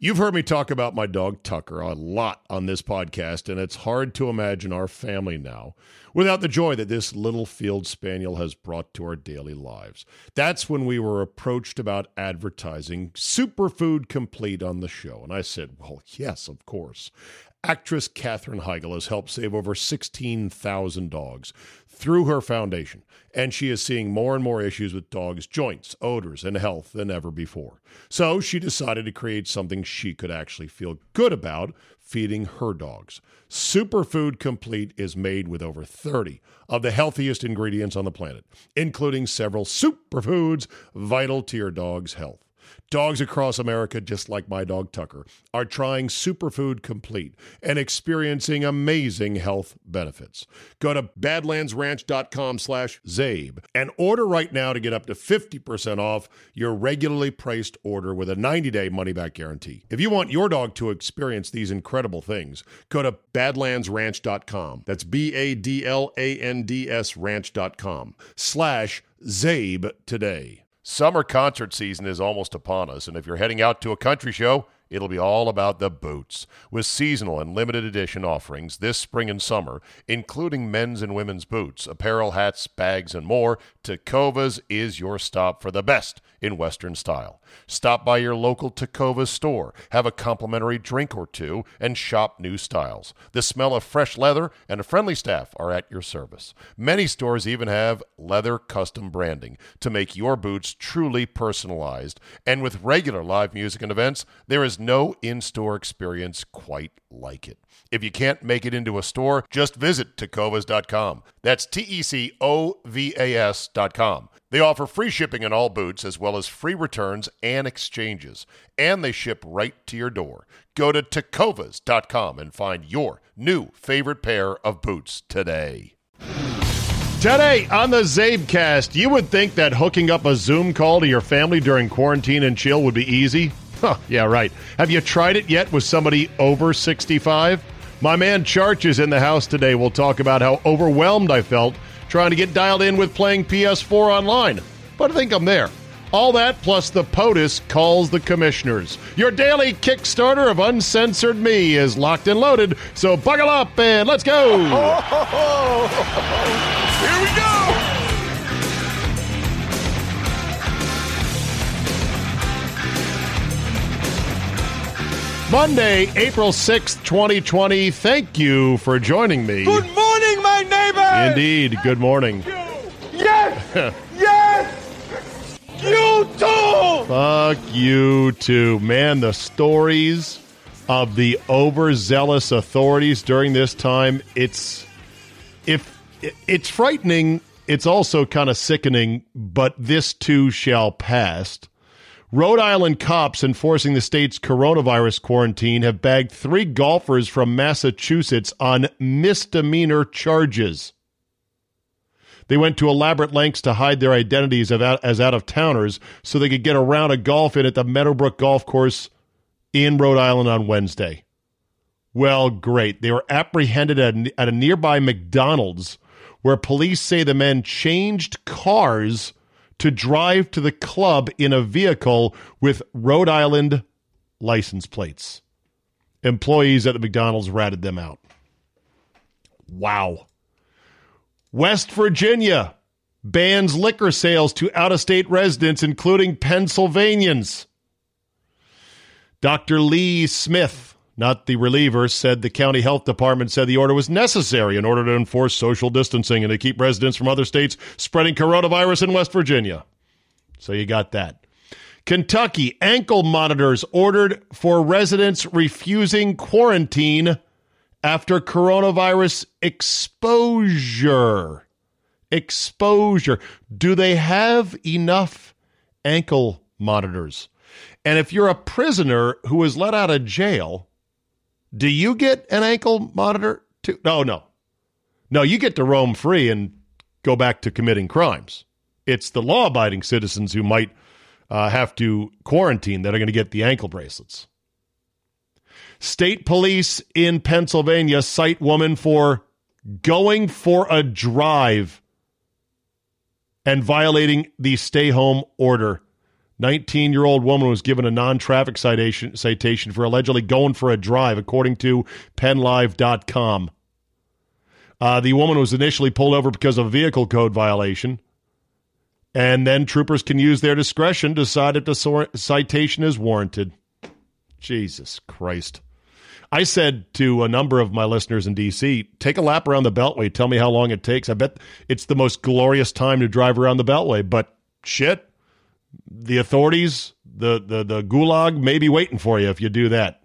You've heard me talk about my dog Tucker a lot on this podcast, and it's hard to imagine our family now without the joy that this little field spaniel has brought to our daily lives. That's when we were approached about advertising Superfood Complete on the show, and I said, well, yes, of course. Actress Katherine Heigl has helped save over 16,000 dogs through her foundation, and she is seeing more and more issues with dogs' joints, odors, and health than ever before. So she decided to create something she could actually feel good about feeding her dogs. Superfood Complete is made with over 30 of the healthiest ingredients on the planet, including several superfoods vital to your dog's health. Dogs across America, just like my dog Tucker, are trying Superfood Complete and experiencing amazing health benefits. Go to badlandsranch.com/Zabe and order right now to get up to 50% off your regularly priced order with a 90-day money-back guarantee. If you want your dog to experience these incredible things, go to badlandsranch.com. That's BADLANDS ranch.com/Zabe today. Summer concert season is almost upon us, and if you're heading out to a country show, it'll be all about the boots. With seasonal and limited edition offerings this spring and summer, including men's and women's boots, apparel, hats, bags, and more, Tecovas is your stop for the best in Western style. Stop by your local Tecovas store, have a complimentary drink or two, and shop new styles. The smell of fresh leather and a friendly staff are at your service. Many stores even have leather custom branding to make your boots truly personalized. And with regular live music and events, there is no in-store experience quite like it. If you can't make it into a store, just visit Tecovas.com. That's TECOVAS.com. They offer free shipping on all boots, as well as free returns and exchanges. And they ship right to your door. Go to Tecovas.com and find your new favorite pair of boots today. Today on the Zabecast, you would think that hooking up a Zoom call to your family during quarantine and chill would be easy. Huh, yeah, right. Have you tried it yet with somebody over 65? My man Charch is in the house today. We'll talk about how overwhelmed I felt trying to get dialed in with playing PS4 online. But I think I'm there. All that plus the POTUS calls the commissioners. Your daily Kickstarter of Uncensored Me is locked and loaded, so buckle up and let's go! Here we go! Monday, April 6th, 2020. Thank you for joining me. Good morning, my neighbor! Indeed, good morning. Yes! Yes! You too! Fuck you too. Man, the stories of the overzealous authorities during this time, it's frightening. It's also kind of sickening, but this too shall pass. Rhode Island cops enforcing the state's coronavirus quarantine have bagged 3 golfers from Massachusetts on misdemeanor charges. They went to elaborate lengths to hide their identities as out-of-towners so they could get a round of golf in at the Meadowbrook Golf Course in Rhode Island on Wednesday. Well, great. They were apprehended at a nearby McDonald's where police say the men changed cars to drive to the club in a vehicle with Rhode Island license plates. Employees at the McDonald's ratted them out. Wow. West Virginia bans liquor sales to out-of-state residents, including Pennsylvanians. Dr. Lee Smith, not the reliever, said the county health department said the order was necessary in order to enforce social distancing and to keep residents from other states spreading coronavirus in West Virginia. So you got that. Kentucky, ankle monitors ordered for residents refusing quarantine after coronavirus exposure. Do they have enough ankle monitors? And if you're a prisoner who was let out of jail, do you get an ankle monitor too? No, you get to roam free and go back to committing crimes. It's the law-abiding citizens who might have to quarantine that are going to get the ankle bracelets. State police in Pennsylvania cite woman for going for a drive and violating the stay-home order. 19-year-old woman was given a non-traffic citation for allegedly going for a drive, according to PennLive.com. The woman was initially pulled over because of a vehicle code violation, and then troopers can use their discretion to decide if the citation is warranted. Jesus Christ. I said to a number of my listeners in D.C., take a lap around the Beltway. Tell me how long it takes. I bet it's the most glorious time to drive around the Beltway. But shit, the authorities, the gulag may be waiting for you if you do that.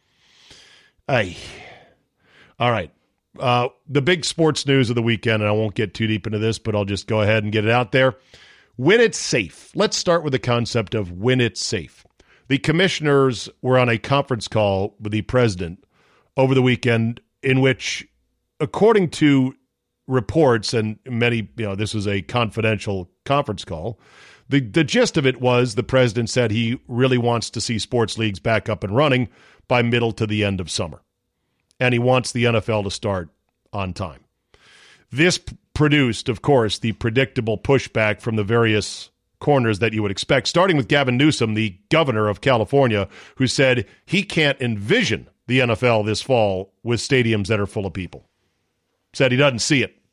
Ay. All right. The big sports news of the weekend, and I won't get too deep into this, but I'll just go ahead and get it out there. When it's safe. Let's start with the concept of when it's safe. The commissioners were on a conference call with the president over the weekend in which, according to reports, and many, this was a confidential conference call, the gist of it was the president said he really wants to see sports leagues back up and running by middle to the end of summer. And he wants the NFL to start on time. This produced, of course, the predictable pushback from the various corners that you would expect, starting with Gavin Newsom, the governor of California, who said he can't envision the NFL this fall with stadiums that are full of people. Said he doesn't see it.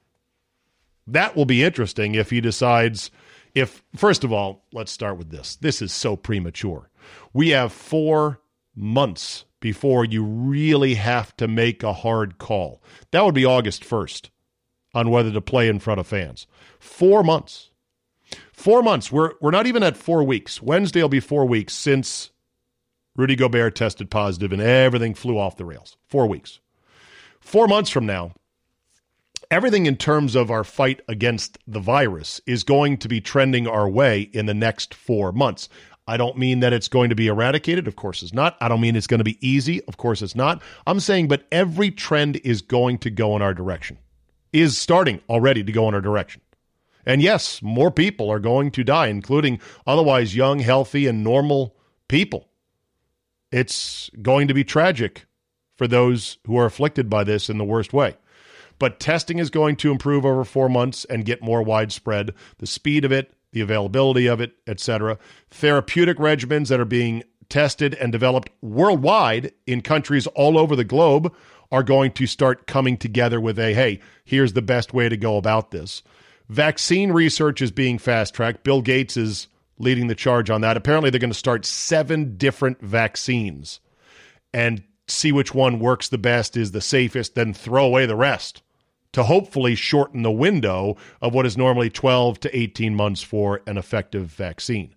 That will be interesting if he decides, first of all, let's start with this. This is so premature. We have 4 months before you really have to make a hard call. That would be August 1st on whether to play in front of fans. 4 months. 4 months. We're not even at 4 weeks. Wednesday will be 4 weeks since Rudy Gobert tested positive and everything flew off the rails. 4 weeks. 4 months from now, everything in terms of our fight against the virus is going to be trending our way in the next 4 months. I don't mean that it's going to be eradicated. Of course it's not. I don't mean it's going to be easy. Of course it's not. I'm saying, but every trend is going to go in our direction, is starting already to go in our direction. And yes, more people are going to die, including otherwise young, healthy, and normal people. It's going to be tragic for those who are afflicted by this in the worst way. But testing is going to improve over 4 months and get more widespread. The speed of it, the availability of it, etc. Therapeutic regimens that are being tested and developed worldwide in countries all over the globe are going to start coming together with hey, here's the best way to go about this. Vaccine research is being fast-tracked. Bill Gates is leading the charge on that. Apparently, they're going to start 7 different vaccines and see which one works the best, is the safest, then throw away the rest to hopefully shorten the window of what is normally 12 to 18 months for an effective vaccine.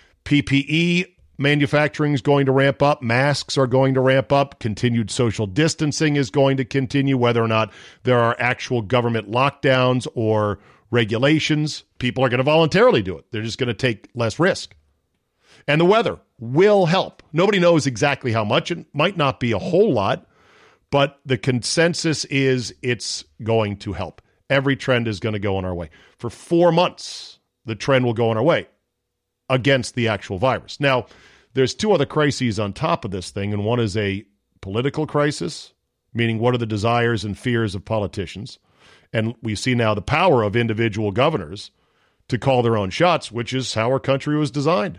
PPE manufacturing is going to ramp up. Masks are going to ramp up. Continued social distancing is going to continue, whether or not there are actual government lockdowns or regulations. People are going to voluntarily do it. They're just going to take less risk. And the weather will help. Nobody knows exactly how much. It might not be a whole lot, but the consensus is it's going to help. Every trend is going to go in our way. For 4 months, the trend will go in our way against the actual virus. Now, there's 2 other crises on top of this thing, and one is a political crisis, meaning what are the desires and fears of politicians. And we see now the power of individual governors to call their own shots, which is how our country was designed.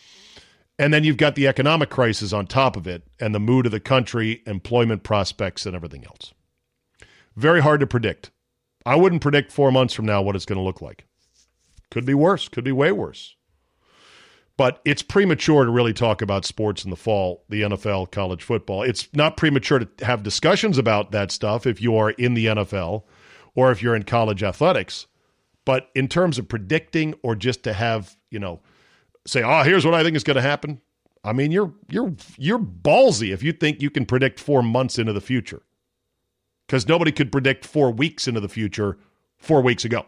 And then you've got the economic crisis on top of it and the mood of the country, employment prospects, and everything else. Very hard to predict. I wouldn't predict 4 months from now what it's going to look like. Could be worse. Could be way worse. But it's premature to really talk about sports in the fall, the NFL, college football. It's not premature to have discussions about that stuff if you are in the NFL or if you're in college athletics. But in terms of predicting or just to have, say, here's what I think is going to happen. I mean, you're ballsy if you think you can predict 4 months into the future. Because nobody could predict 4 weeks into the future 4 weeks ago.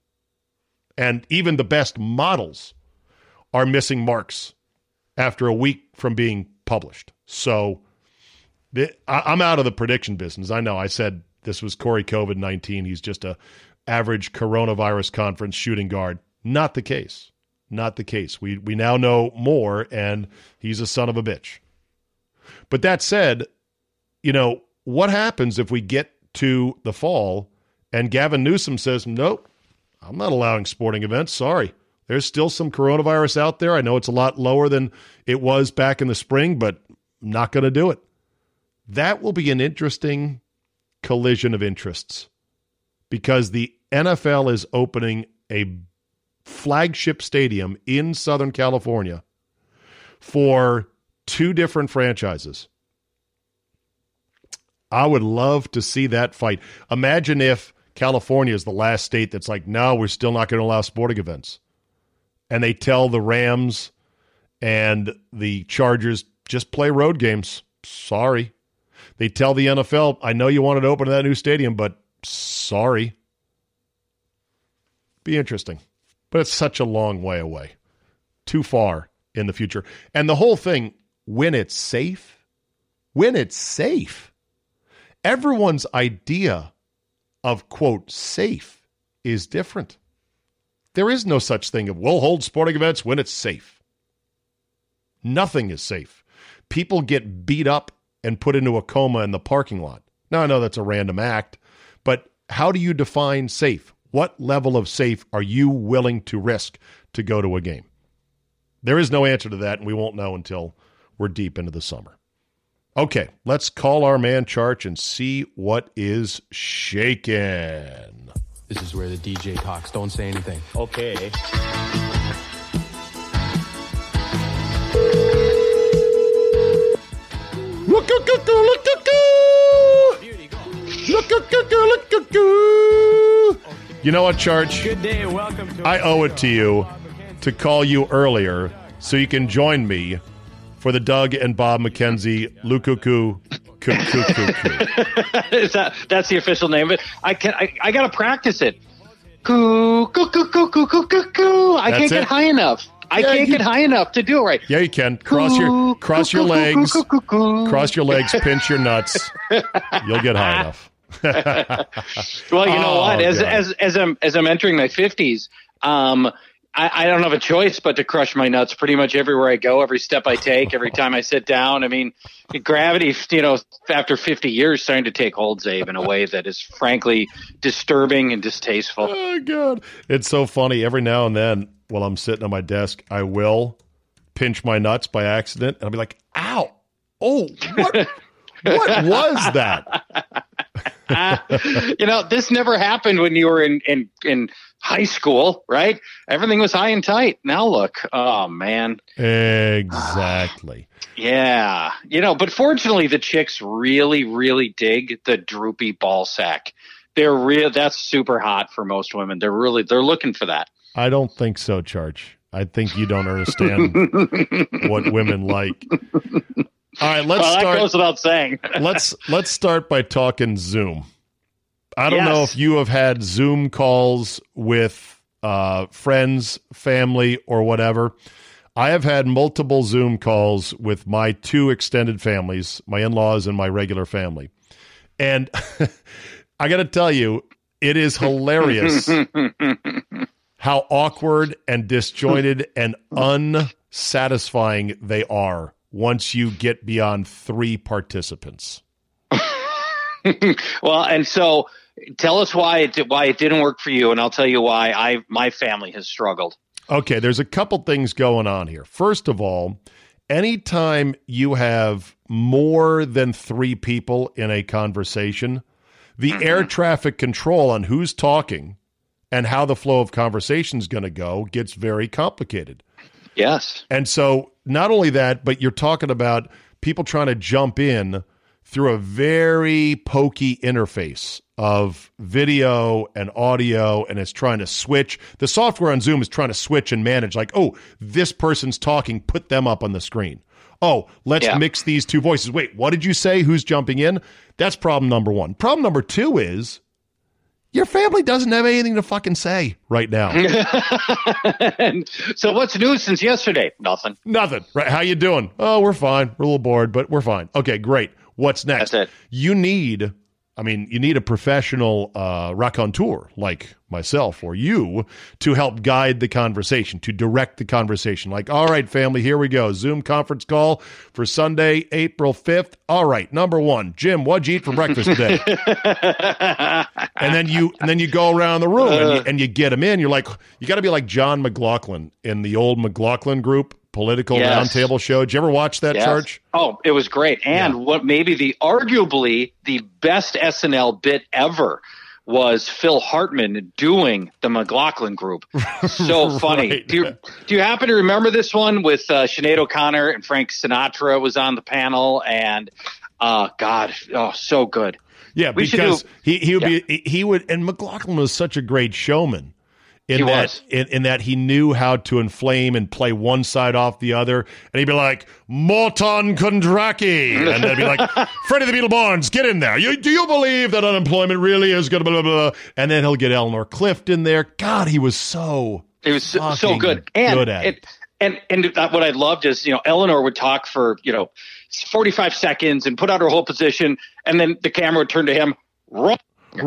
And even the best models are missing marks after a week from being published. So I'm out of the prediction business. I know I said this was Corey COVID-19. He's just a average coronavirus conference shooting guard. Not the case. Not the case. We now know more, and he's a son of a bitch. But that said, what happens if we get to the fall and Gavin Newsom says, nope, I'm not allowing sporting events. Sorry. There's still some coronavirus out there. I know it's a lot lower than it was back in the spring, but I'm not going to do it. That will be an interesting collision of interests because the NFL is opening a flagship stadium in Southern California for 2 different franchises. I would love to see that fight. Imagine if California is the last state that's like, no, we're still not going to allow sporting events. And they tell the Rams and the Chargers, just play road games. Sorry. They tell the NFL, I know you wanted to open that new stadium, but sorry. Be interesting. But it's such a long way away. Too far in the future. And the whole thing, when it's safe, everyone's idea of, quote, safe is different. There is no such thing of, we'll hold sporting events when it's safe. Nothing is safe. People get beat up and put into a coma in the parking lot. Now, I know that's a random act, but how do you define safe? What level of safe are you willing to risk to go to a game? There is no answer to that, and we won't know until we're deep into the summer. Okay, let's call our man Charch and see what is shaking. This is where the DJ talks. Don't say anything. Okay. You know what, Charch? Good day. Welcome to I owe it to you to call you earlier so you can join me for the Doug and Bob McKenzie Lukuku. That's the official name of it. I gotta practice it. Coo, coo, coo, coo, coo, coo, coo, coo. I can't get high enough. I can't get high enough to do it right. Yeah, you can. Cross your legs. Cross your legs, pinch your nuts. You'll get high enough. Well, you know what? As I'm entering my 50s, I don't have a choice but to crush my nuts pretty much everywhere I go, every step I take, every time I sit down. I mean, gravity, after 50 years, starting to take hold, Zabe, in a way that is frankly disturbing and distasteful. Oh, God. It's so funny. Every now and then, while I'm sitting on my desk, I will pinch my nuts by accident, and I'll be like, ow. Oh, what was that? This never happened when you were in high school, right? Everything was high and tight. Now look, oh man. Exactly. Yeah. But fortunately the chicks really, really dig the droopy ball sack. That's super hot for most women. They're looking for that. I don't think so, Charch. I think you don't understand what women like. All right, let's start. That goes without saying. let's start by talking Zoom. I don't know if you have had Zoom calls with friends, family, or whatever. I have had multiple Zoom calls with my 2 extended families, my in-laws and my regular family. And I got to tell you, it is hilarious how awkward and disjointed and unsatisfying they are once you get beyond 3 participants. Well, and so tell us why it didn't work for you, and I'll tell you why my family has struggled. Okay, there's a couple things going on here. First of all, anytime you have more than 3 people in a conversation, the air traffic control on who's talking and how the flow of conversation is going to go gets very complicated. Yes. And so not only that, but you're talking about people trying to jump in through a very pokey interface of video and audio, and it's trying to switch. The software on Zoom is trying to switch and manage, like, oh, this person's talking, put them up on the screen. Oh, let's mix these 2 voices. Wait, what did you say? Who's jumping in? That's problem number 1. Problem number 2 is your family doesn't have anything to fucking say right now. So what's new since yesterday? Nothing. Right? How you doing? Oh, we're fine. We're a little bored, but we're fine. Okay, great. What's next? That's it. You need I mean, you need a professional raconteur like myself or you to help guide the conversation, to direct the conversation. Like, all right, family, here we go. Zoom conference call for Sunday, April 5th. All right, number one, Jim, what'd you eat for breakfast today? and then you go around the room and you get them in. You're like, you got to be like John McLaughlin in the old McLaughlin Group political roundtable show. Did you ever watch that, Church? Oh, it was great. And what maybe arguably the best SNL bit ever was Phil Hartman doing the McLaughlin Group. So funny. Right. Do you happen to remember this one with Sinead O'Connor and Frank Sinatra was on the panel? And so good. Yeah, because he would, and McLaughlin was such a great showman. In that he knew how to inflame and play one side off the other. And he'd be like, Morton Kondraki. And they'd be like, Freddie the Beetle Barnes, get in there. Do you believe that unemployment really is going to blah, blah, blah? And then he'll get Eleanor Clift in there. God, he was so good. And good at it. And what I loved is, Eleanor would talk for, 45 seconds and put out her whole position. And then the camera would turn to him. Wrong.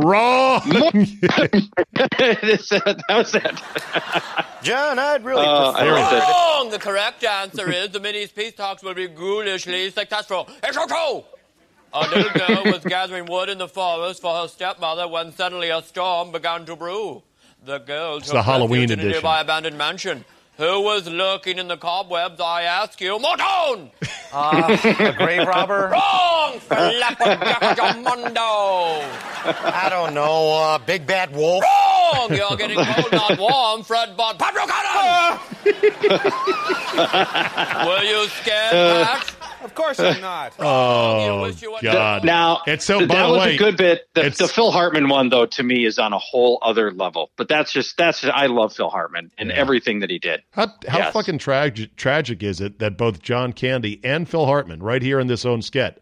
That was it. John, I'd really wrong. The correct answer is the Mideast peace talks will be ghoulishly successful. It's true. A little girl was gathering wood in the forest for her stepmother when suddenly a storm began to brew. The girl took the Halloween refuge in a edition. nearby abandoned mansion. Who was lurking in the cobwebs, I ask you? Morton! A grave robber? Wrong! Flapperjackadamundo! I don't know, Big Bad Wolf? Wrong! You're getting cold, not warm. Fred bought Pablo Cannon! Were you scared, Pat? Of course I'm not. Oh, God. Now, it's so, that by the was way, a good bit. The Phil Hartman one, though, to me is on a whole other level. But that's I love Phil Hartman and everything that he did. How fucking tragic is it that both John Candy and Phil Hartman, right here in this own skit,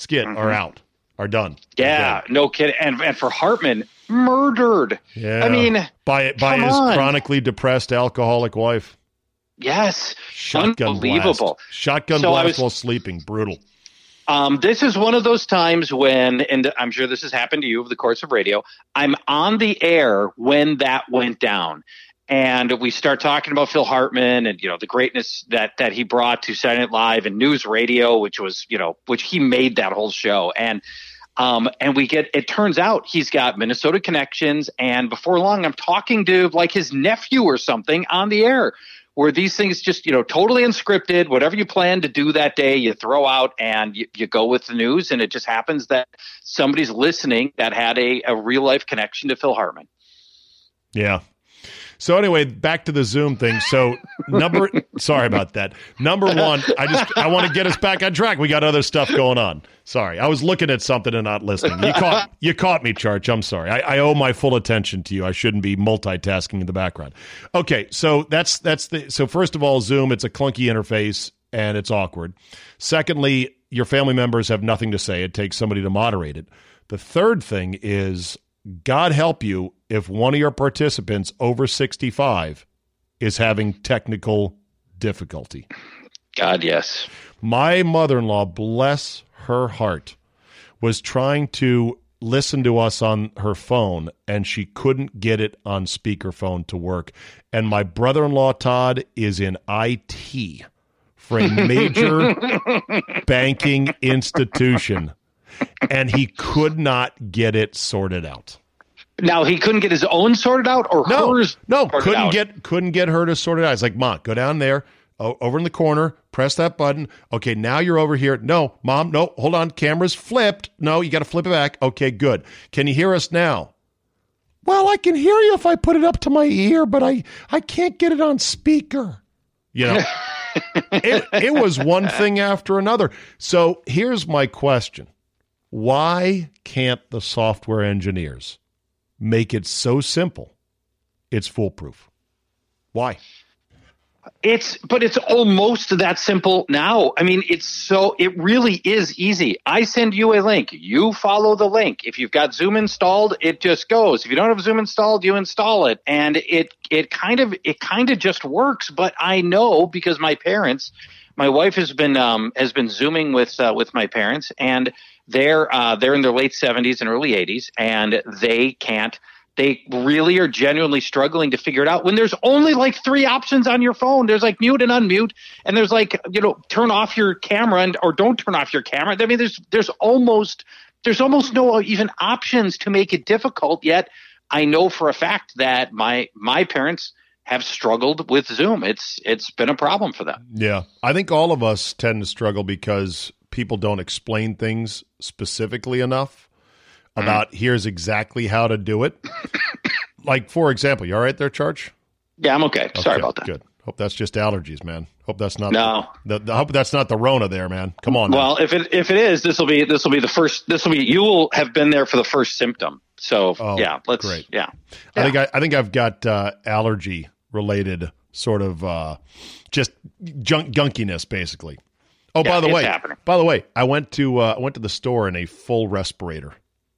are done. Yeah, no kidding. And for Hartman, murdered. Yeah. I mean, by his chronically depressed alcoholic wife. Yes. Shotgun Unbelievable. Blast. Shotgun blast while sleeping. Brutal. This is one of those times when, and I'm sure this has happened to you over the course of radio, I'm on the air when that went down. And we start talking about Phil Hartman and, the greatness that he brought to Saturday Night Live and news radio, which was, which he made that whole show. And it turns out he's got Minnesota connections. And before long, I'm talking to like his nephew or something on the air, where these things just, totally unscripted, whatever you plan to do that day, you throw out and you go with the news. And it just happens that somebody's listening that had a real life connection to Phil Hartman. Yeah. So anyway, back to the Zoom thing. So sorry about that. Number one, I want to get us back on track. We got other stuff going on. Sorry. I was looking at something and not listening. You caught me, Charge. I'm sorry. I owe my full attention to you. I shouldn't be multitasking in the background. Okay. So so first of all, Zoom, it's a clunky interface and it's awkward. Secondly, your family members have nothing to say. It takes somebody to moderate it. The third thing is, God help you if one of your participants over 65 is having technical difficulty. God, yes. My mother-in-law, bless her heart, was trying to listen to us on her phone, and she couldn't get it on speakerphone to work. And my brother-in-law, Todd, is in IT for a major banking institution. And he could not get it sorted out. Now, he couldn't get his own sorted out or hers? No, couldn't get her to sort it out. It's like, Mom, go down there, over in the corner, press that button. Okay, now you're over here. No, Mom, no, hold on. Camera's flipped. No, you got to flip it back. Okay, good. Can you hear us now? Well, I can hear you if I put it up to my ear, but I can't get it on speaker. It was one thing after another. So here's my question. Why can't the software engineers make it so simple it's foolproof? Why? It's almost that simple now. I mean, it really is easy. I send you a link. You follow the link. If you've got Zoom installed, it just goes. If you don't have Zoom installed, you install it. And it kind of just works. But I know because my parents my wife has been Zooming with my parents, and they're in their late 70s and early 80s, and they really are genuinely struggling to figure it out when there's only like 3 options on your phone. There's like mute and unmute, and there's like, turn off your camera or don't turn off your camera. I mean, there's almost no even options to make it difficult. Yet I know for a fact that my parents have struggled with Zoom. It's been a problem for them. Yeah. I think all of us tend to struggle because people don't explain things specifically enough about here's exactly how to do it. Like, for example, you all right there, Charge? Yeah, I'm okay. Sorry about that. Good. Hope that's just allergies, man. Hope that's not no. Hope that's not the Rona there, man. Come on. Well, if it is, this will be the first. You will have been there for the first symptom. So yeah, let's. Great. Yeah. I think I've got allergy related sort of just gunkiness, basically. Oh, yeah, by the way, I went to the store in a full respirator.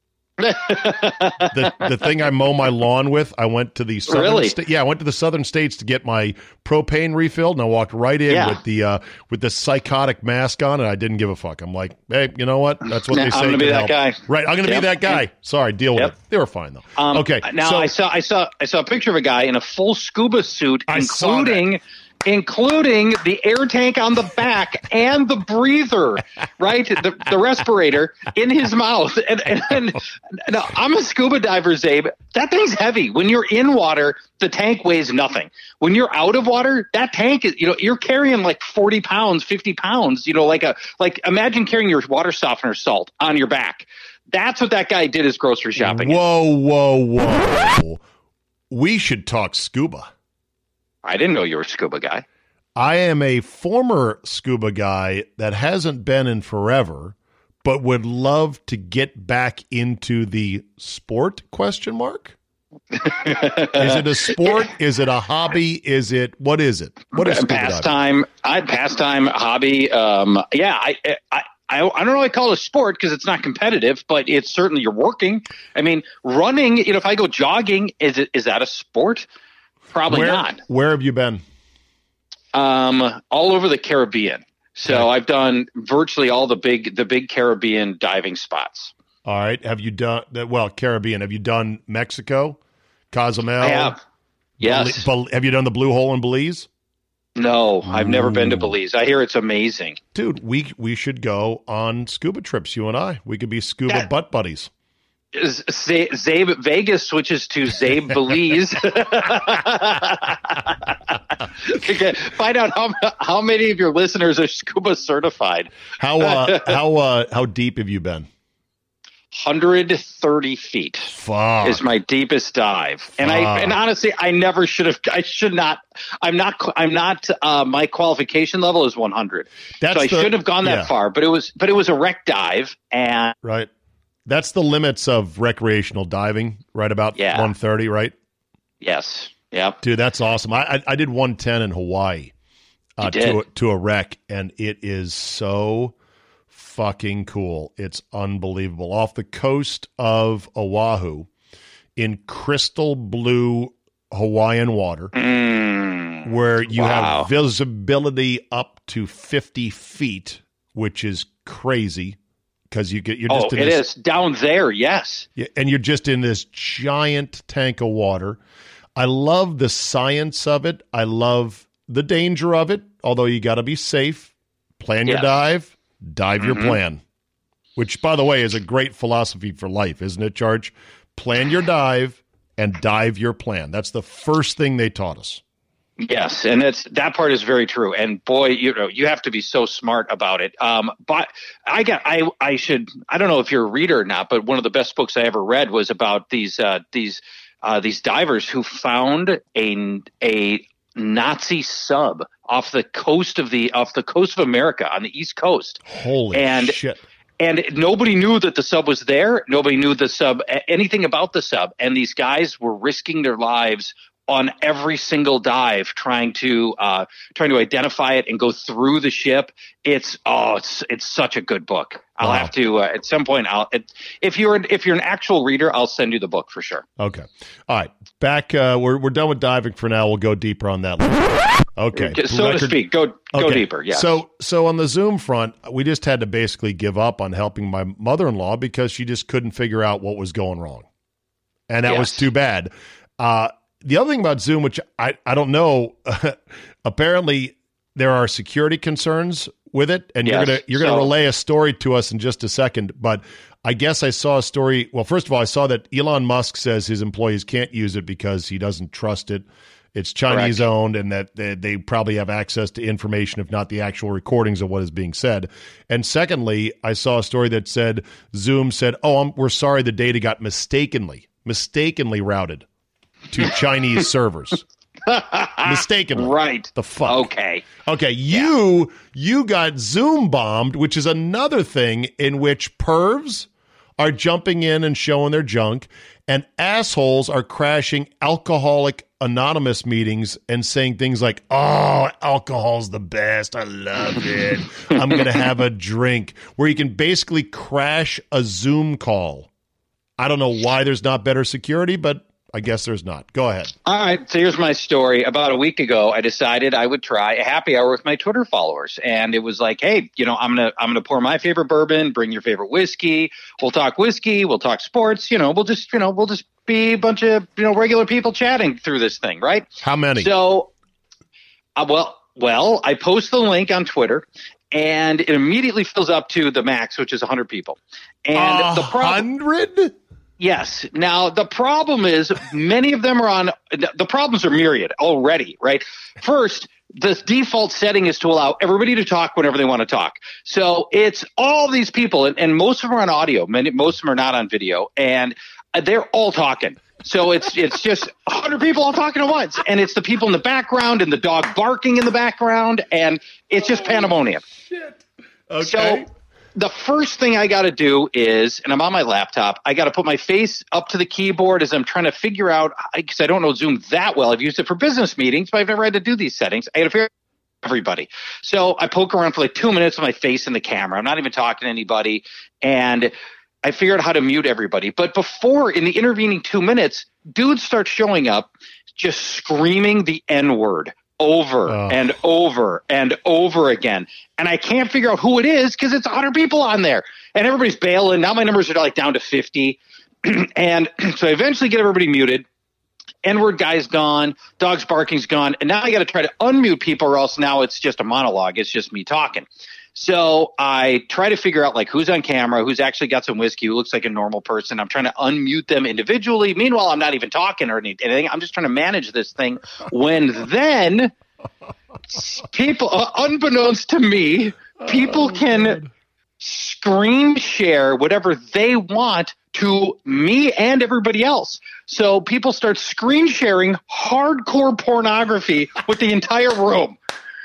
the thing I mow my lawn with, I went to the southern I went to the southern states to get my propane refilled, and I walked right in with the psychotic mask on, and I didn't give a fuck. I'm like, hey, you know what? That's what they say. I'm gonna be that guy. Right, I'm gonna be that guy. Sorry, deal with it. They were fine though. Okay. Now I saw a picture of a guy in a full scuba suit, including the air tank on the back and the breather, right? The respirator in his mouth. And now, I'm a scuba diver, Zabe. That thing's heavy. When you're in water, the tank weighs nothing. When you're out of water, that tank is, you're carrying like 40 pounds, 50 pounds, like imagine carrying your water softener salt on your back. That's what that guy did his grocery shopping. Whoa. We should talk scuba. I didn't know you were a scuba guy. I am a former scuba guy that hasn't been in forever, but would love to get back into the sport, ? Is it a sport? Is it a hobby? What is it? What is scuba pastime? Pastime, hobby. I don't know. I call it a sport because it's not competitive, but it's certainly you're working. I mean, running. If I go jogging, is that a sport? Probably not. Where have you been? All over the Caribbean. So I've done virtually all the big Caribbean diving spots. All right. Have you done Caribbean? Have you done Mexico, Cozumel? I have. Yes. Have you done the Blue Hole in Belize? No, I've never been to Belize. I hear it's amazing. Dude, we should go on scuba trips. You and I. We could be scuba butt buddies. Zabe Vegas switches to Zabe Belize. Find out how many of your listeners are scuba certified. How deep have you been? 130 feet. Fuck. Is my deepest dive. And honestly, I never should have. I should not. I'm not. My qualification level is 100. So I shouldn't have gone that far. But it was a wreck dive, and right. That's the limits of recreational diving, right about 130, right? Yes. Yep. Dude, that's awesome. I did 110 in Hawaii to a wreck, and it is so fucking cool. It's unbelievable. Off the coast of Oahu in crystal blue Hawaiian water where you have visibility up to 50 feet, which is crazy. Because it is down there, yes. Yeah, and you're just in this giant tank of water. I love the science of it. I love the danger of it, although you got to be safe. Plan your dive your plan, which, by the way, is a great philosophy for life, isn't it, Charge? Plan your dive and dive your plan. That's the first thing they taught us. Yes, and that part is very true. And boy, you have to be so smart about it. But I don't know if you're a reader or not, but one of the best books I ever read was about these divers who found a Nazi sub off the coast of America on the East Coast. Holy shit. And nobody knew that the sub was there. Nobody knew anything about the sub. And these guys were risking their lives on every single dive, trying to identify it and go through the ship. It's such a good book. I'll have to at some point. If you're an actual reader, I'll send you the book for sure. Okay. All right. Back. We're done with diving for now. We'll go deeper on that later. Okay. So to speak. Go deeper. Yeah. So on the Zoom front, we just had to basically give up on helping my mother-in-law because she just couldn't figure out what was going wrong, and that was too bad. The other thing about Zoom, which I don't know, apparently there are security concerns with it, and you're gonna relay a story to us in just a second. But I guess I saw a story. Well, first of all, I saw that Elon Musk says his employees can't use it because he doesn't trust it. It's Chinese owned, and that they probably have access to information, if not the actual recordings of what is being said. And secondly, I saw a story that said Zoom said, we're sorry, the data got mistakenly routed to Chinese servers. Mistakenly. Right. The fuck? Okay. You got Zoom bombed, which is another thing in which pervs are jumping in and showing their junk, and assholes are crashing Alcoholic Anonymous meetings and saying things like, "Oh, alcohol's the best. I love it. I'm going to have a drink," where you can basically crash a Zoom call. I don't know why there's not better security, but I guess there's not. Go ahead. All right. So here's my story. About a week ago, I decided I would try a happy hour with my Twitter followers. And it was like, hey, I'm going to pour my favorite bourbon, bring your favorite whiskey. We'll talk whiskey. We'll talk sports. We'll just be a bunch of, regular people chatting through this thing. Right. How many? So, well, I post the link on Twitter, and it immediately fills up to the max, which is 100 people. And 100? Yes. Now, the problem is many of them are on – the problems are myriad already, right? First, the default setting is to allow everybody to talk whenever they want to talk. So it's all these people, and most of them are on audio. Most of them are not on video, and they're all talking. So it's just 100 people all talking at once, and it's the people in the background and the dog barking in the background, and it's just pandemonium. Shit. Okay. So the first thing I got to do is, and I'm on my laptop, I got to put my face up to the keyboard as I'm trying to figure out, because I don't know Zoom that well. I've used it for business meetings, but I've never had to do these settings. I got to figure out everybody. So I poke around for like 2 minutes with my face in the camera. I'm not even talking to anybody. And I figured out how to mute everybody. But before, in the intervening 2 minutes, dudes start showing up just screaming the N-word over and over and over again. And I can't figure out who it is because it's 100 people on there. And everybody's bailing. Now my numbers are like down to 50. And so I eventually get everybody muted. N-word guy's gone. Dog's barking's gone. And now I got to try to unmute people, or else now it's just a monologue. It's just me talking. So I try to figure out like who's on camera, who's actually got some whiskey, who looks like a normal person. I'm trying to unmute them individually. Meanwhile, I'm not even talking or anything. I'm just trying to manage this thing. When then people, unbeknownst to me, people can screen share whatever they want to me and everybody else. So people start screen sharing hardcore pornography with the entire room.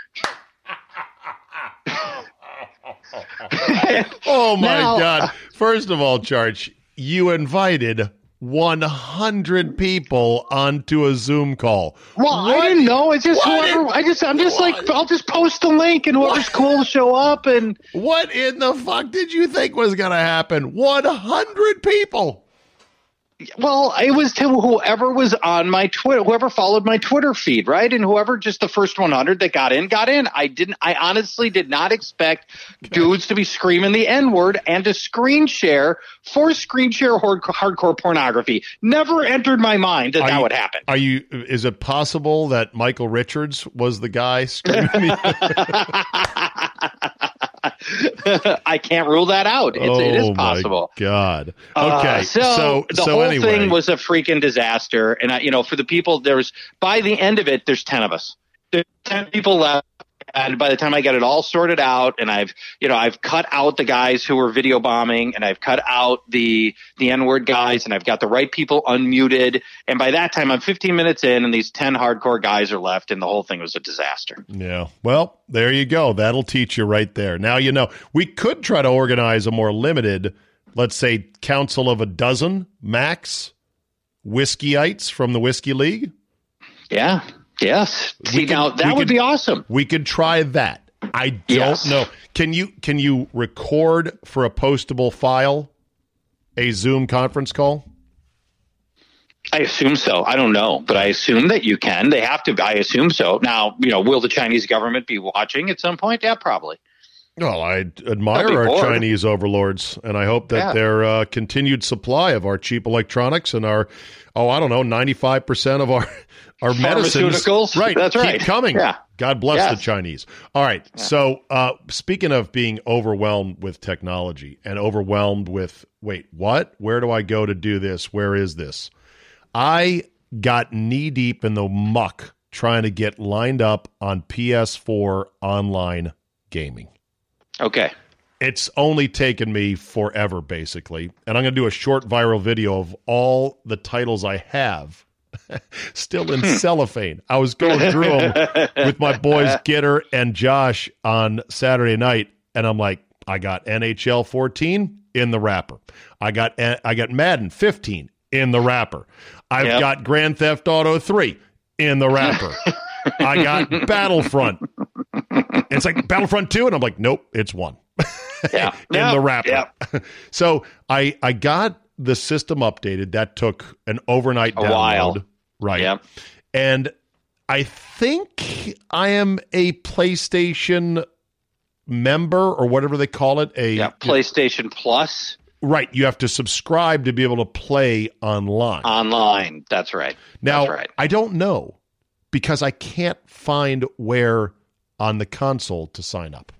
Oh my God. First of all, Charge, you invited 100 people onto a Zoom call. Well, I didn't know. It's just whoever. I'll just post the link, and whoever's cool will show up. And what in the fuck did you think was going to happen? 100 people. Well, it was to whoever was on my Twitter, whoever followed my Twitter feed, right? And whoever, just the first 100 that got in. I honestly did not expect dudes to be screaming the N-word and to screen share hardcore pornography. Never entered my mind that would happen. Is it possible that Michael Richards was the guy screaming? I can't rule that out. It is possible. My God. Okay. So the whole anyway. thing was a freaking disaster. And for the people, by the end of it, there's 10 of us. There's 10 people left. And by the time I got it all sorted out, and I've cut out the guys who were video bombing, and I've cut out the N-word guys, and I've got the right people unmuted. And by that time, I'm 15 minutes in, and these 10 hardcore guys are left, and the whole thing was a disaster. Yeah. Well, there you go. That'll teach you right there. Now you know. We could try to organize a more limited, let's say, council of a dozen max whiskyites from the Whiskey League. Yeah. Yes. See, now that would be awesome. We could try that. I don't know. Can you record for a postable file a Zoom conference call? I assume so. I don't know, but I assume that you can. They have to. I assume so. Now, will the Chinese government be watching at some point? Yeah, probably. Well, I admire our Chinese overlords, and I hope that their continued supply of our cheap electronics and our, 95% of our medicines, right? That's right. Keep coming. Yeah. God bless the Chinese. All right. Yeah. So, speaking of being overwhelmed with technology and overwhelmed with, wait, what? Where do I go to do this? Where is this? I got knee deep in the muck trying to get lined up on PS4 online gaming. Okay. It's only taken me forever, basically. And I'm going to do a short viral video of all the titles I have still in cellophane. I was going through them with my boys Gitter and Josh on Saturday night, and I'm like, I got NHL 14 in the wrapper. I got Madden 15 in the wrapper. I've got Grand Theft Auto 3 in the wrapper. I got Battlefront. It's like Battlefront 2, and I'm like, nope, it's 1. In the wrapper. Yeah. So I got the system updated. That took an overnight download. While. Right. Yep. And I think I am a PlayStation member or whatever they call it. PlayStation Plus. Right. You have to subscribe to be able to play online. Online. That's right. Now, That's right. I don't know because I can't find where on the console to sign up.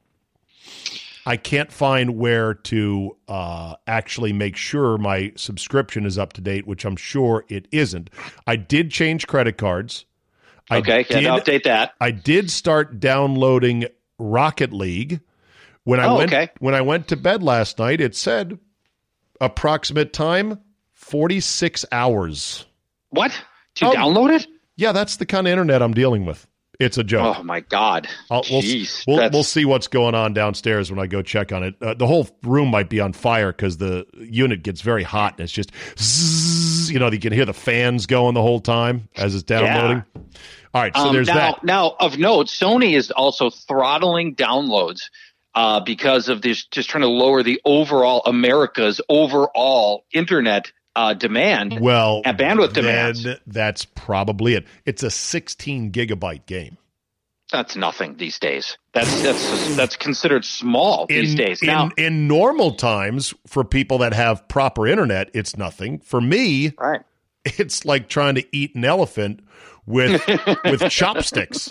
I can't find where to actually make sure my subscription is up to date, which I'm sure it isn't. I did change credit cards. Okay, can you update that? I did start downloading Rocket League. When I went to bed last night, it said approximate time 46 hours. What? To download it? Yeah, that's the kind of internet I'm dealing with. It's a joke. Oh, my God. We'll see what's going on downstairs when I go check on it. The whole room might be on fire because the unit gets very hot and it's just zzz, you can hear the fans going the whole time as it's downloading. Yeah. All right, so there's that. Now, of note, Sony is also throttling downloads because of this, just trying to lower the America's overall internet demand and bandwidth demands. Then that's probably it. It's a 16 gigabyte game. That's nothing these days. That's considered small these days. Now, in normal times, for people that have proper internet, it's nothing. For me, it's like trying to eat an elephant with chopsticks.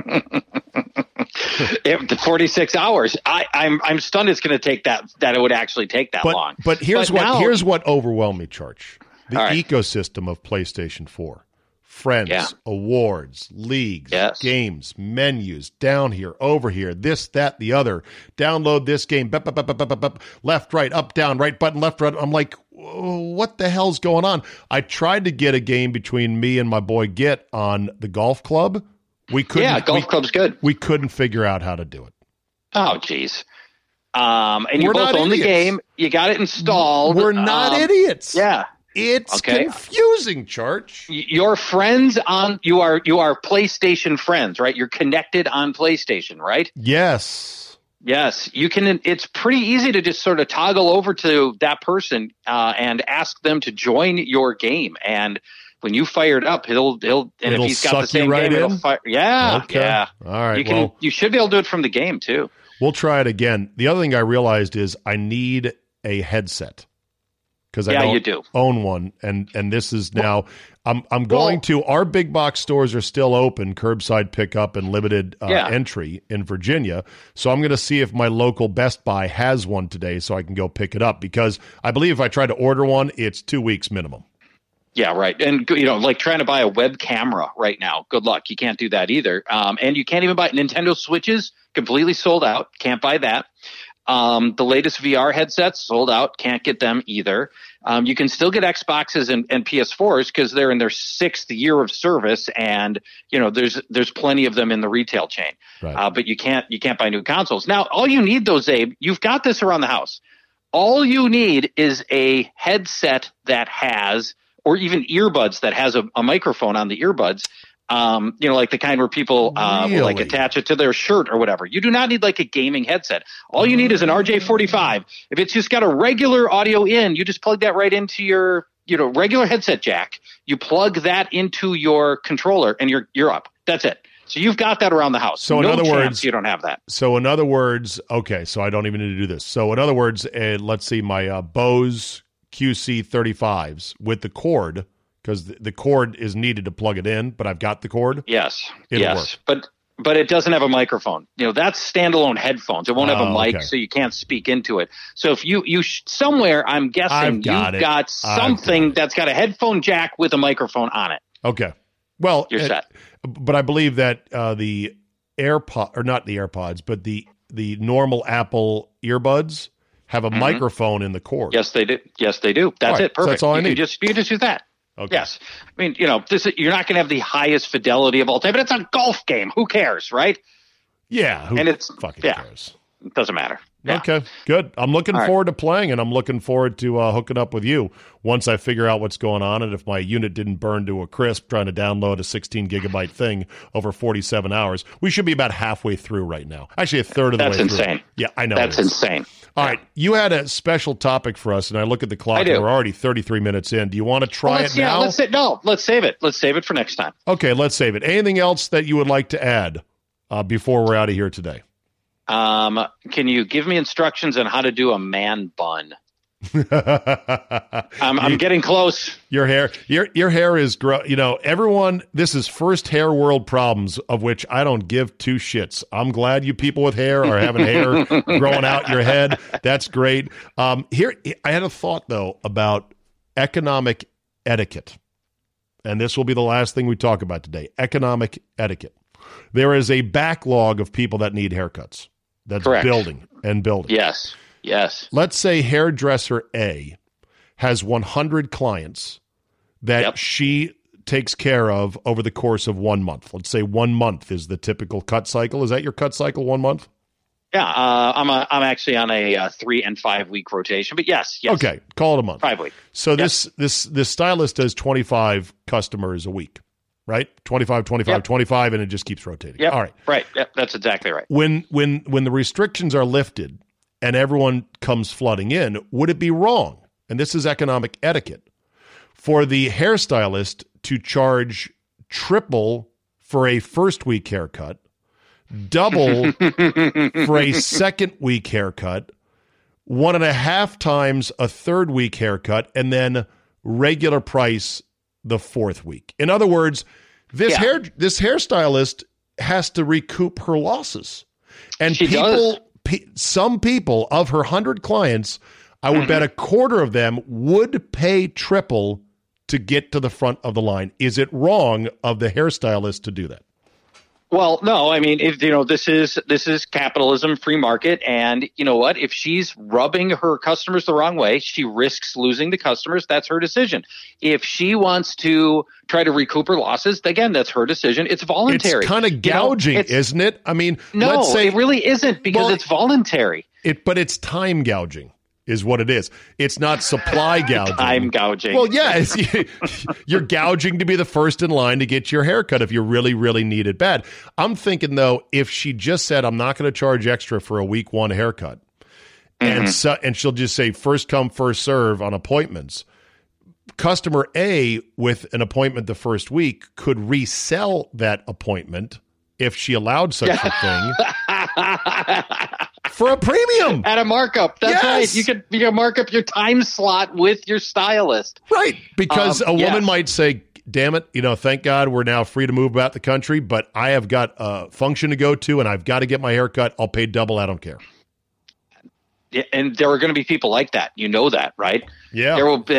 46 hours. I'm stunned it's going to take that it would actually take that long. But here's what overwhelmed me, Church. The ecosystem of PlayStation 4. Friends, awards, leagues, games, menus, down here, over here, this, that, the other. Download this game, left, right, up, down, right button, left, right. I'm like, what the hell's going on? I tried to get a game between me and my boy Git on the golf club. We couldn't. Golf club's good. We couldn't figure out how to do it. Oh, geez. And you both own the game. You got it installed. We're not idiots. Yeah. It's confusing, Church. Your friends you are PlayStation friends, right? You're connected on PlayStation, right? Yes. You can. It's pretty easy to just sort of toggle over to that person and ask them to join your game. And when you fire it up, and if he's got the same game, it'll fire. Yeah. Okay. Yeah. All right. You should be able to do it from the game too. We'll try it again. The other thing I realized is I need a headset. Because I don't own one, and this is now I'm going to our big box stores are still open, curbside pickup and limited entry in Virginia. So I'm going to see if my local Best Buy has one today, so I can go pick it up. Because I believe if I try to order one, it's 2 weeks minimum. Yeah, right. And like trying to buy a web camera right now, good luck. You can't do that either. And you can't even buy Nintendo Switches, completely sold out. Can't buy that. The latest VR headsets sold out. Can't get them either. You can still get Xboxes and PS4s because they're in their 6th year of service, and there's plenty of them in the retail chain. Right. But you can't buy new consoles. Now, all you need though, Zabe, you've got this around the house. All you need is a headset that has, or even earbuds that has a microphone on the earbuds Like the kind where people will like attach it to their shirt or whatever. You do not need like a gaming headset. All you need is an RJ45. If it's just got a regular audio in, you just plug that right into your regular headset jack. You plug that into your controller and you're up. That's it. So you've got that around the house. So in other words, you don't have that. So in other words, okay, so I don't even need to do this. So in other words, let's see, my Bose QC35s with the cord, because the cord is needed to plug it in, but I've got the cord. Yes, It'll work. But it doesn't have a microphone. That's standalone headphones. It won't have a mic, okay. so you can't speak into it. So if you somewhere, I'm guessing you've got something that's got a headphone jack with a microphone on it. Okay. Well, you're set. But I believe that the AirPod, or not the AirPods, but the normal Apple earbuds have a microphone in the cord. Yes, they do. That's it. Perfect. So that's all I need. You just use that. Okay. Yes. I mean, you're not going to have the highest fidelity of all time, but it's a golf game. Who cares, right? Yeah. Who fucking cares? It doesn't matter. Yeah. Okay, good. I'm looking forward to playing, and I'm looking forward to hooking up with you once I figure out what's going on, and if my unit didn't burn to a crisp trying to download a 16-gigabyte thing over 47 hours. We should be about halfway through right now. Actually, a third of the way through. That's insane. Yeah, I know. That's insane. All right, you had a special topic for us, and I look at the clock, and we're already 33 minutes in. Do you want to try it now? Let's save it. Let's save it for next time. Okay, let's save it. Anything else that you would like to add before we're out of here today? Can you give me instructions on how to do a man bun? I'm getting close. Your hair is everyone, this is first hair world problems, of which I don't give two shits. I'm glad you people with hair are having hair growing out your head. That's great. Here, I had a thought though about economic etiquette, and this will be the last thing we talk about today. Economic etiquette. There is a backlog of people that need haircuts. That's correct. Building. Yes. Let's say hairdresser A has 100 clients that she takes care of over the course of 1 month. Let's say 1 month is the typical cut cycle. Is that your cut cycle, 1 month? Yeah, I'm actually on a 3 and 5 week rotation, but yes. Okay, call it a month. 5 weeks. So this stylist does 25 customers a week. Right? 25, 25, and it just keeps rotating. Yep. All right. Right. Yep. That's exactly right. When the restrictions are lifted and everyone comes flooding in, would it be wrong, and this is economic etiquette, for the hairstylist to charge triple for a first week haircut, double for a second week haircut, 1.5 times a third week haircut, and then regular price the fourth week? In other words, this hairstylist has to recoup her losses, and some people of her 100 clients, I would bet a quarter of them would pay triple to get to the front of the line. Is it wrong of the hairstylist to do that? Well, no. I mean, this is capitalism, free market, and you know what? If she's rubbing her customers the wrong way, she risks losing the customers. That's her decision. If she wants to try to recoup her losses, again, that's her decision. It's voluntary. It's kind of gouging, isn't it? I mean, no, let's say, it really isn't, because it's voluntary. But it's time gouging. Is what it is. It's not supply gouging. Time gouging. Well, yeah, you're gouging to be the first in line to get your haircut if you really, really need it bad. I'm thinking, though, if she just said, I'm not going to charge extra for a week one haircut, and she'll just say first come, first serve on appointments, customer A with an appointment the first week could resell that appointment if she allowed such a thing. For a premium. At a markup. That's right. You can mark up your time slot with your stylist. Right. Because a woman might say, damn it, thank God we're now free to move about the country, but I have got a function to go to and I've got to get my hair cut. I'll pay double. I don't care. Yeah, and there are going to be people like that. You know that, right? Yeah. There will be,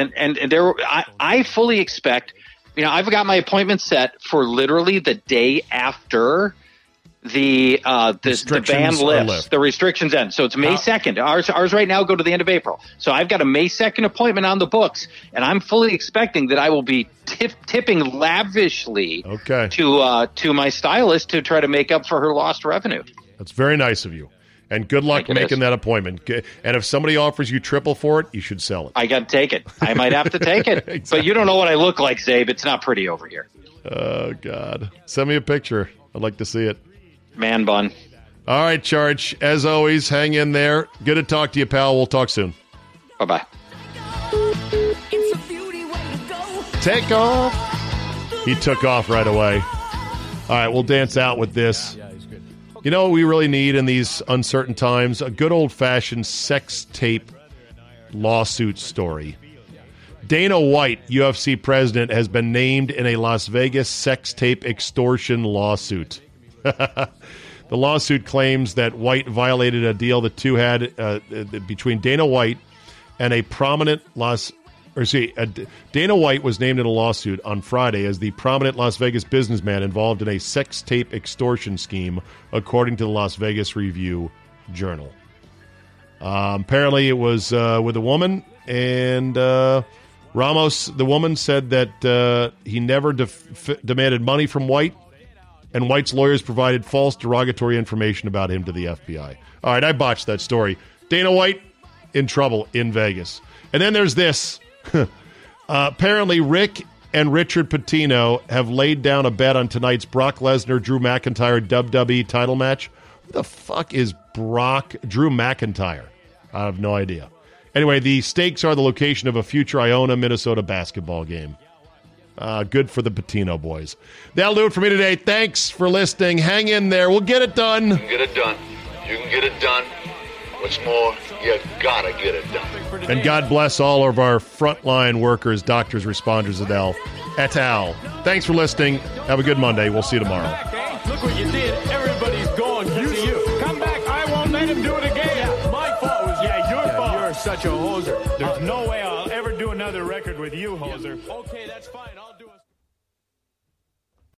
I fully expect, I've got my appointment set for literally the day after the ban lifts, the restrictions end. So it's May 2nd. Ours right now go to the end of April. So I've got a May 2nd appointment on the books, and I'm fully expecting that I will be tipping lavishly to my stylist to try to make up for her lost revenue. That's very nice of you. And good luck making that appointment. And if somebody offers you triple for it, you should sell it. I got to take it. I might have to take it. Exactly. But you don't know what I look like, Zabe. It's not pretty over here. Oh, God. Send me a picture. I'd like to see it. Man bun. All right, Charge. As always, hang in there. Good to talk to you, pal. We'll talk soon. Bye-bye. Take off. He took off right away. All right, we'll dance out with this. You know what we really need in these uncertain times? A good old-fashioned sex tape lawsuit story. Dana White, UFC president, has been named in a Las Vegas sex tape extortion lawsuit. The lawsuit claims that White violated a deal the two had between Dana White and a prominent Dana White was named in a lawsuit on Friday as the prominent Las Vegas businessman involved in a sex tape extortion scheme, according to the Las Vegas Review-Journal. Apparently, it was with a woman, and Ramos, the woman, said that he never demanded money from White, and White's lawyers provided false derogatory information about him to the FBI. All right, I botched that story. Dana White in trouble in Vegas. And then there's this. Apparently, Rick and Richard Pitino have laid down a bet on tonight's Brock Lesnar-Drew McIntyre WWE title match. Who the fuck is Drew McIntyre? I have no idea. Anyway, the stakes are the location of a future Iona, Minnesota basketball game. Good for the Pitino boys. That'll do it for me today. Thanks for listening. Hang in there. We'll get it done. You can get it done. You can get it done. What's more, you gotta get it done. And God bless all of our frontline workers, doctors, responders, et al. Thanks for listening. Have a good Monday. We'll see you tomorrow. Look what you did. Everybody's gone. You come back. I won't let him do it again. Yeah, my fault was your fault. You're such a hoser. There's no way I'll ever do another record with you, hoser. Okay, that's fine. I'll do it.